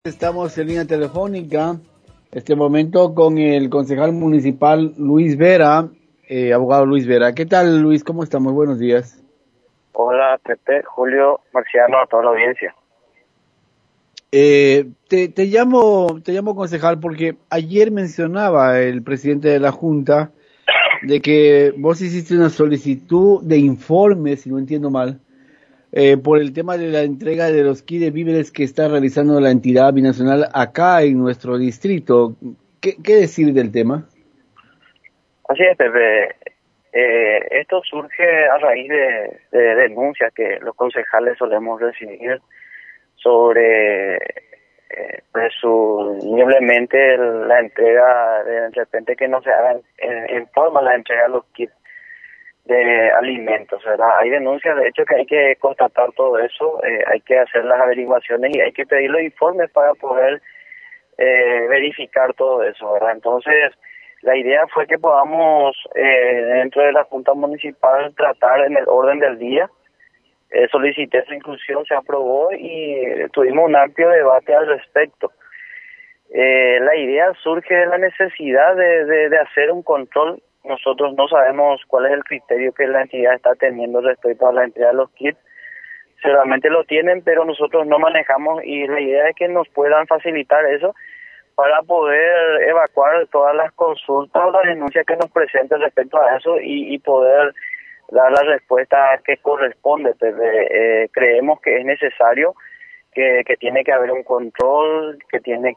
Estamos en línea telefónica, este momento con el concejal municipal Luis Vera, abogado Luis Vera. ¿Qué tal, Luis? ¿Cómo estamos? Buenos días. Hola, Pepe, Julio, Marciano, a toda la audiencia. Te llamo concejal porque ayer mencionaba el presidente de la Junta de que vos hiciste una solicitud de informe, si no entiendo mal, por el tema de la entrega de los kits de víveres que está realizando la entidad binacional acá en nuestro distrito. ¿Qué decir del tema? Así es, Pepe. Esto surge a raíz de denuncias que los concejales solemos recibir sobre presumiblemente la entrega, de repente que no se haga en forma la entrega de los kits de alimentos, ¿verdad? Hay denuncias, de hecho, que hay que constatar todo eso, hay que hacer las averiguaciones y hay que pedir los informes para poder verificar todo eso, ¿verdad? Entonces, la idea fue que podamos, dentro de la Junta Municipal, tratar en el orden del día. Solicité su inclusión, se aprobó y tuvimos un amplio debate al respecto. La idea surge de la necesidad de hacer un control. Nosotros no sabemos cuál es el criterio que la entidad está teniendo respecto a la entrega de los kits. Seguramente lo tienen, pero nosotros no manejamos y la idea es que nos puedan facilitar eso para poder evacuar todas las consultas o las denuncias que nos presenten respecto a eso y poder dar la respuesta que corresponde. Creemos que es necesario, que tiene que haber un control, que tiene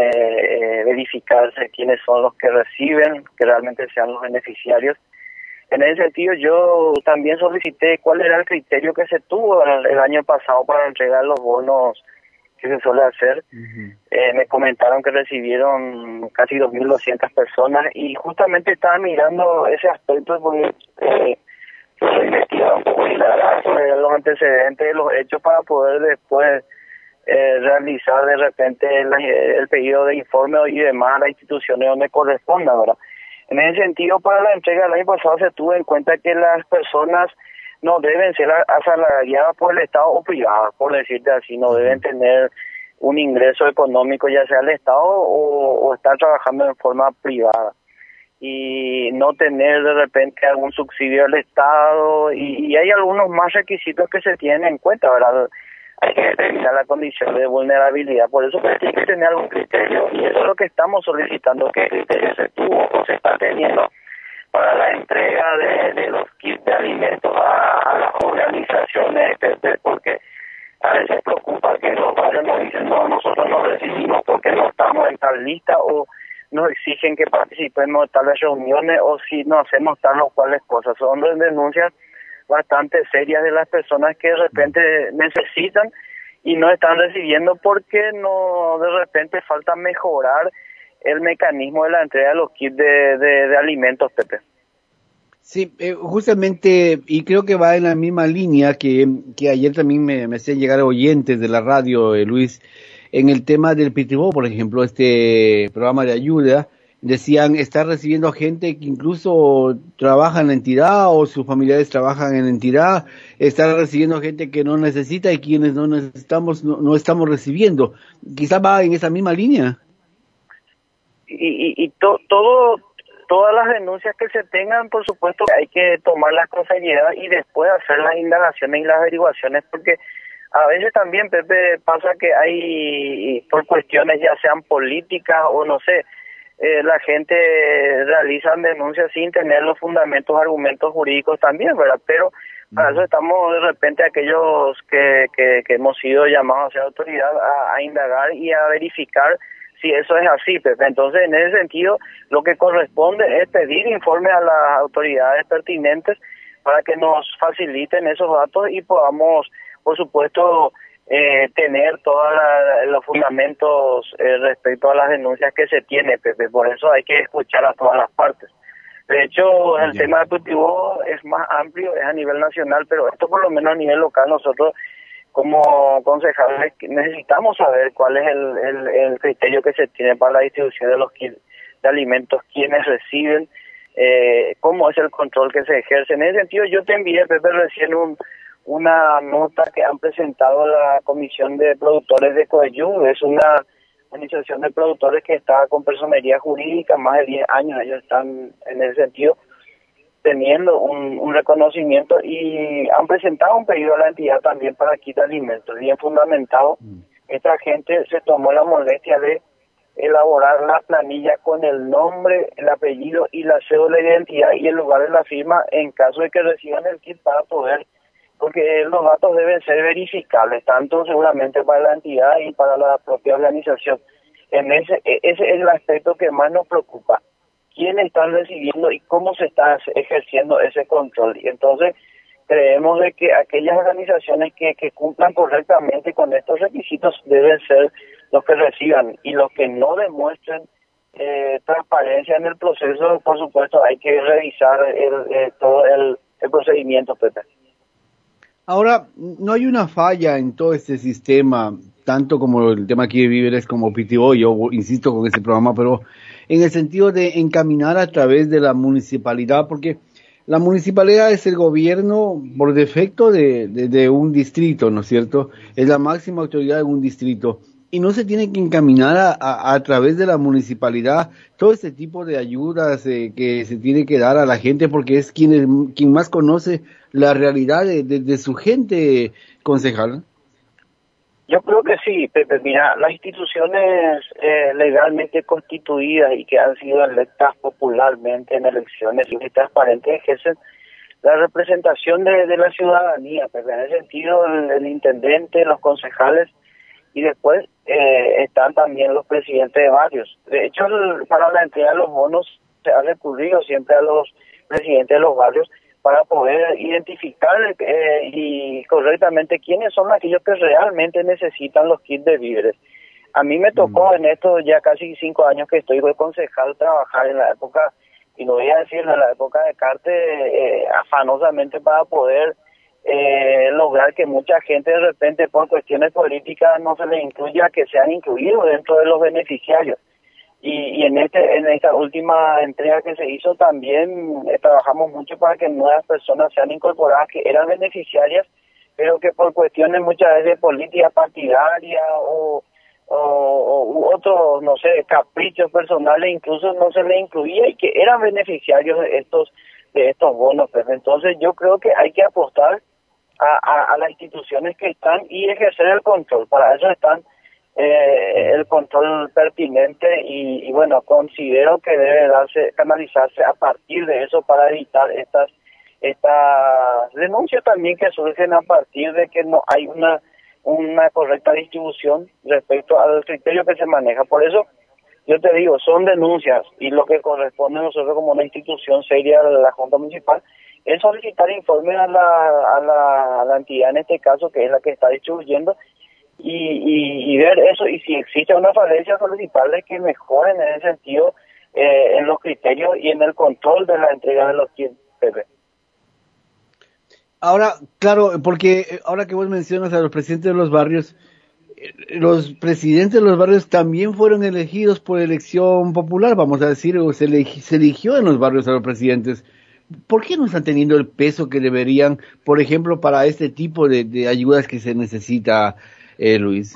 que verificarse quiénes son los que reciben, que realmente sean los beneficiarios. En ese sentido, yo también solicité cuál era el criterio que se tuvo el año pasado para entregar los bonos que se suele hacer. Me comentaron que recibieron casi 2.200 personas y justamente estaba mirando ese aspecto porque investigaba un poco sobre los antecedentes de los hechos para poder después realizar de repente el pedido de informe y demás a las instituciones donde corresponda, ¿verdad? En ese sentido, para la entrega del año pasado se tuvo en cuenta que las personas no deben ser asalariadas por el Estado o privadas, por decirte así, no deben tener un ingreso económico, ya sea el Estado o estar trabajando en forma privada. Y no tener de repente algún subsidio del Estado, y hay algunos más requisitos que se tienen en cuenta, ¿verdad? Hay que determinar la condición de vulnerabilidad, por eso tiene que tener algún criterio, y eso es lo que estamos solicitando, que criterio se tuvo o se está teniendo para la entrega de los kits de alimentos a las organizaciones, porque a veces preocupa que los padres nos dicen, no, nosotros no recibimos porque no estamos en tal lista, o nos exigen que participemos de tales reuniones, o si no hacemos tal o cuales cosas. Son denuncias bastante serias de las personas que de repente necesitan y no están recibiendo porque no, de repente falta mejorar el mecanismo de la entrega de los kits de alimentos, Pepe. Sí, justamente, y creo que va en la misma línea que ayer también me hacían llegar oyentes de la radio, Luis, en el tema del PITIBO, por ejemplo, este programa de ayuda, decían estar recibiendo gente que incluso trabaja en la entidad o sus familiares trabajan en la entidad, estar recibiendo gente que no necesita y quienes no necesitamos no estamos recibiendo. Quizá va en esa misma línea. Todas las denuncias que se tengan, por supuesto, hay que tomarlas con seriedad y después hacer las indagaciones y las averiguaciones, porque a veces también, Pepe, pasa que hay, por cuestiones ya sean políticas o no sé, la gente realiza denuncias sin tener los fundamentos, argumentos jurídicos también, ¿verdad? Pero para eso estamos de repente aquellos que hemos sido llamados a ser autoridad a indagar y a verificar si eso es así, Pepe. Entonces, en ese sentido, lo que corresponde es pedir informe a las autoridades pertinentes para que nos faciliten esos datos y podamos, por supuesto, tener todos los fundamentos respecto a las denuncias que se tiene, Pepe. Por eso hay que escuchar a todas las partes. De hecho, el tema de cultivo es más amplio, es a nivel nacional, pero esto por lo menos a nivel local nosotros como concejales necesitamos saber cuál es el criterio que se tiene para la distribución de los kits de alimentos, quiénes reciben, cómo es el control que se ejerce. En ese sentido, yo te envié, Pepe, recién una nota que han presentado la Comisión de Productores de Coeyú. Es una organización de productores que está con personería jurídica, más de 10 años ellos están en ese sentido teniendo un reconocimiento y han presentado un pedido a la entidad también para kit de alimentos, bien fundamentado. Esta gente se tomó la molestia de elaborar la planilla con el nombre, el apellido y la cédula de identidad y el lugar de la firma en caso de que reciban el kit para poder, porque los datos deben ser verificables, tanto seguramente para la entidad y para la propia organización. Ese es el aspecto que más nos preocupa. ¿Quién está recibiendo y cómo se está ejerciendo ese control? Y entonces creemos de que aquellas organizaciones que cumplan correctamente con estos requisitos deben ser los que reciban, y los que no demuestren transparencia en el proceso, por supuesto, hay que revisar todo el procedimiento, Pepe. Ahora, no hay una falla en todo este sistema, tanto como el tema aquí de víveres como PTO, yo insisto con ese programa, pero en el sentido de encaminar a través de la municipalidad, porque la municipalidad es el gobierno por defecto de un distrito, ¿no es cierto? Es la máxima autoridad de un distrito. Y no se tiene que encaminar a través de la municipalidad todo este tipo de ayudas que se tiene que dar a la gente, porque es quien más conoce la realidad de su gente, concejal. Yo creo que sí, Pepe. Mira, las instituciones legalmente constituidas y que han sido electas popularmente en elecciones libres y transparentes ejercen la representación de la ciudadanía, Pepe. En ese sentido, el intendente, los concejales y después están también los presidentes de barrios. De hecho, para la entrega de los bonos se ha recurrido siempre a los presidentes de los barrios para poder identificar y correctamente quiénes son aquellos que realmente necesitan los kits de víveres. A mí me tocó en esto ya casi 5 años que estoy de concejal trabajar en la época, y no voy a decir en la época de Carte, afanosamente para poder lograr que mucha gente de repente por cuestiones políticas no se les incluya, que sean incluidos dentro de los beneficiarios. Y en esta última entrega que se hizo también trabajamos mucho para que nuevas personas sean incorporadas que eran beneficiarias, pero que por cuestiones muchas veces de política partidaria u otros, no sé, caprichos personales, incluso no se les incluía y que eran beneficiarios de estos bonos. Pues entonces yo creo que hay que apostar a las instituciones que están y ejercer el control. Para eso están el control pertinente y bueno, considero que debe canalizarse a partir de eso para evitar estas denuncias también que surgen a partir de que no hay una correcta distribución respecto al criterio que se maneja. Por eso yo te digo, son denuncias y lo que corresponde a nosotros como una institución seria de la Junta Municipal es solicitar informes a la entidad en este caso, que es la que está distribuyendo, y ver eso, y si existe una falencia, solicitarles que mejoren en ese sentido en los criterios y en el control de la entrega de los kits, Pepe. Ahora, claro, porque ahora que vos mencionas a los presidentes de los barrios también fueron elegidos por elección popular, vamos a decir, o se eligió en los barrios a los presidentes. ¿Por qué no están teniendo el peso que deberían, por ejemplo, para este tipo de ayudas que se necesita, Luis?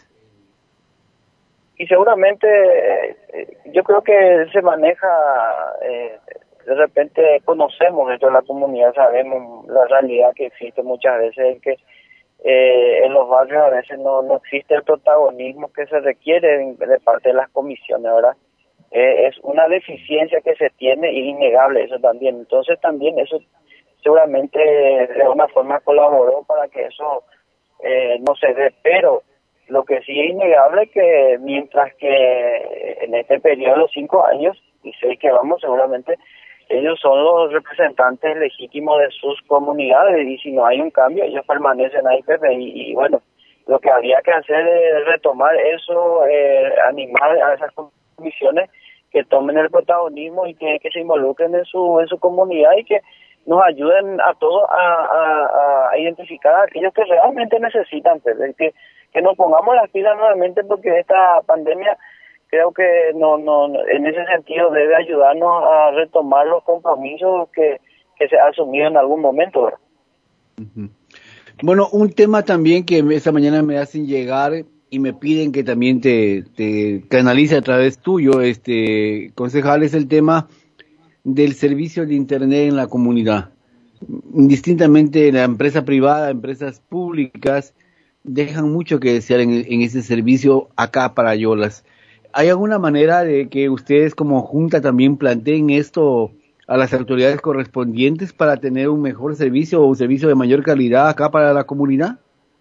Y seguramente yo creo que se maneja, de repente conocemos dentro de la comunidad, sabemos la realidad que existe muchas veces, que en los barrios a veces no existe el protagonismo que se requiere de parte de las comisiones, ¿verdad? Es una deficiencia que se tiene y innegable eso también. Entonces también eso seguramente de alguna forma colaboró para que eso no se dé, pero lo que sí es innegable es que mientras que en este periodo de 5 años, y 6 que vamos seguramente, ellos son los representantes legítimos de sus comunidades, y si no hay un cambio, ellos permanecen ahí, Pepe, y bueno, lo que habría que hacer es retomar eso, animar a esas comisiones que tomen el protagonismo y que se involucren en su comunidad y que nos ayuden a todos a identificar a aquellos que realmente necesitan, Pepe, que nos pongamos las pilas nuevamente, porque esta pandemia creo que no en ese sentido debe ayudarnos a retomar los compromisos que se ha asumido en algún momento, ¿verdad? Bueno, un tema también que esta mañana me hacen llegar, y me piden que también te canalice a través tuyo, concejal, es el tema del servicio de Internet en la comunidad. Indistintamente la empresa privada, empresas públicas, dejan mucho que desear en ese servicio acá para Yolas. ¿Hay alguna manera de que ustedes como Junta también planteen esto a las autoridades correspondientes para tener un mejor servicio o un servicio de mayor calidad acá para la comunidad?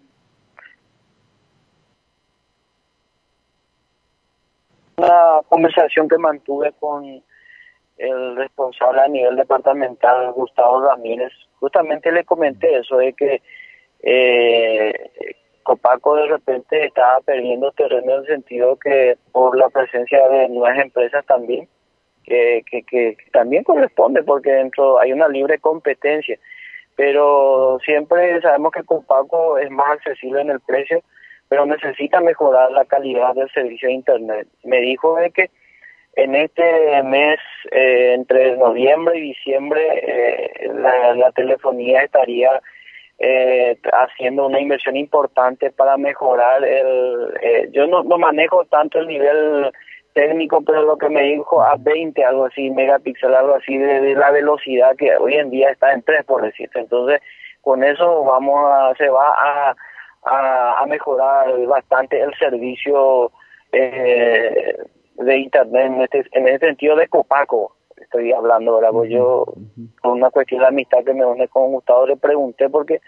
Una conversación que mantuve con el responsable a nivel departamental, Gustavo Ramírez, justamente le comenté eso de que Copaco de repente estaba perdiendo terreno en el sentido que por la presencia de nuevas empresas también, que también corresponde porque dentro hay una libre competencia, pero siempre sabemos que Copaco es más accesible en el precio, pero necesita mejorar la calidad del servicio de Internet. Me dijo de que en este mes, entre noviembre y diciembre, la telefonía estaría haciendo una inversión importante para mejorar yo no manejo tanto el nivel técnico, pero lo que me dijo a 20, algo así, megapíxeles, algo así, de la velocidad que hoy en día está en 3, por decirte. Entonces, con eso se va a mejorar bastante el servicio de Internet en este sentido de Copaco. Estoy hablando ahora, pues yo, con una cuestión de amistad que me une con Gustavo, le pregunté porque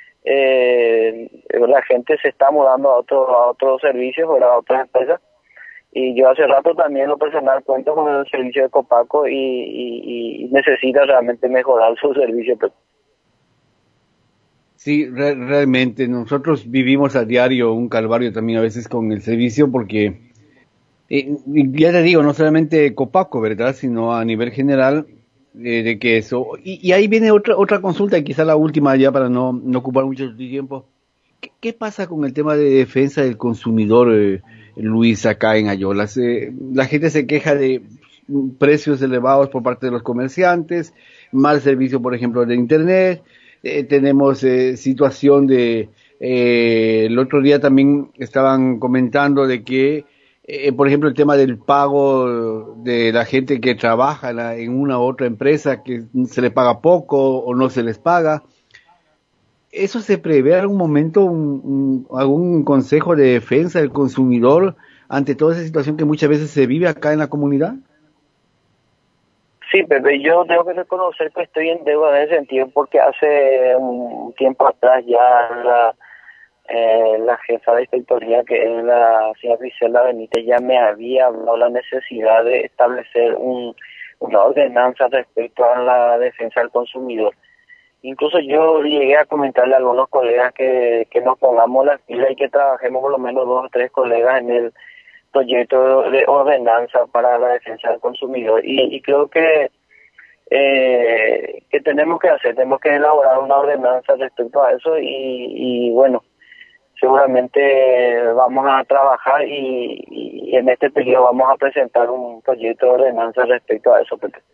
la gente se está mudando a otros servicios o a otras empresas, y yo hace rato también lo personal cuento con el servicio de Copaco y necesita realmente mejorar su servicio. Sí, realmente nosotros vivimos a diario un calvario también a veces con el servicio porque ya te digo, no solamente Copaco, ¿verdad? Sino a nivel general, de que eso. Y ahí viene otra consulta, y quizá la última ya para no ocupar mucho tu tiempo. ¿Qué pasa con el tema de defensa del consumidor, Luis, acá en Ayolas? La gente se queja de precios elevados por parte de los comerciantes, mal servicio, por ejemplo, de Internet. Tenemos situación el otro día también estaban comentando de que por ejemplo, el tema del pago de la gente que trabaja en una u otra empresa, que se le paga poco o no se les paga. ¿Eso se prevé en algún momento algún consejo de defensa del consumidor ante toda esa situación que muchas veces se vive acá en la comunidad? Sí, Pepe, yo tengo que reconocer que estoy en deuda en ese sentido porque hace un tiempo atrás ya la jefa de inspectoría, que es la señora Griselda Benítez, ya me había hablado la necesidad de establecer una ordenanza respecto a la defensa del consumidor. Incluso yo llegué a comentarle a algunos colegas que nos pongamos las pilas y que trabajemos por lo menos 2 o 3 colegas en el proyecto de ordenanza para la defensa del consumidor. Y creo que tenemos que elaborar una ordenanza respecto a eso y bueno, seguramente vamos a trabajar y en este periodo vamos a presentar un proyecto de ordenanza respecto a eso.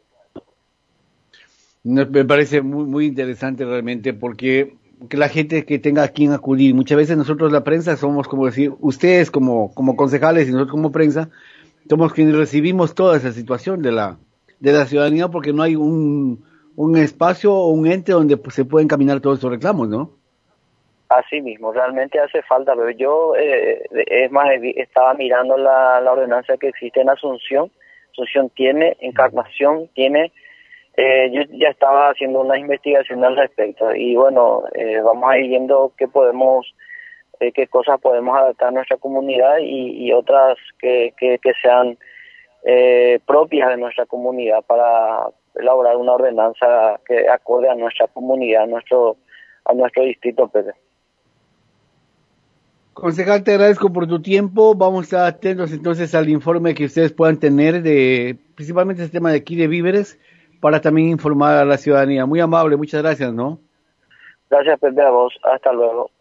Me parece muy interesante realmente porque que la gente que tenga a quien acudir, muchas veces nosotros la prensa somos como decir, ustedes como concejales y nosotros como prensa, somos quienes recibimos toda esa situación de la ciudadanía porque no hay un espacio o un ente donde se pueden caminar todos esos reclamos, ¿no? Así mismo, realmente hace falta, pero yo, es más, estaba mirando la ordenanza que existe en Asunción. Asunción tiene, Encarnación tiene, yo ya estaba haciendo una investigación al respecto y bueno, vamos a ir viendo qué cosas podemos adaptar a nuestra comunidad y otras que sean propias de nuestra comunidad para elaborar una ordenanza que acorde a nuestra comunidad, a nuestro distrito, Pedro. Concejal, te agradezco por tu tiempo. Vamos a estar atentos entonces al informe que ustedes puedan tener principalmente el tema de aquí de víveres, para también informar a la ciudadanía. Muy amable, muchas gracias, ¿no? Gracias, Pepe, a vos. Hasta luego.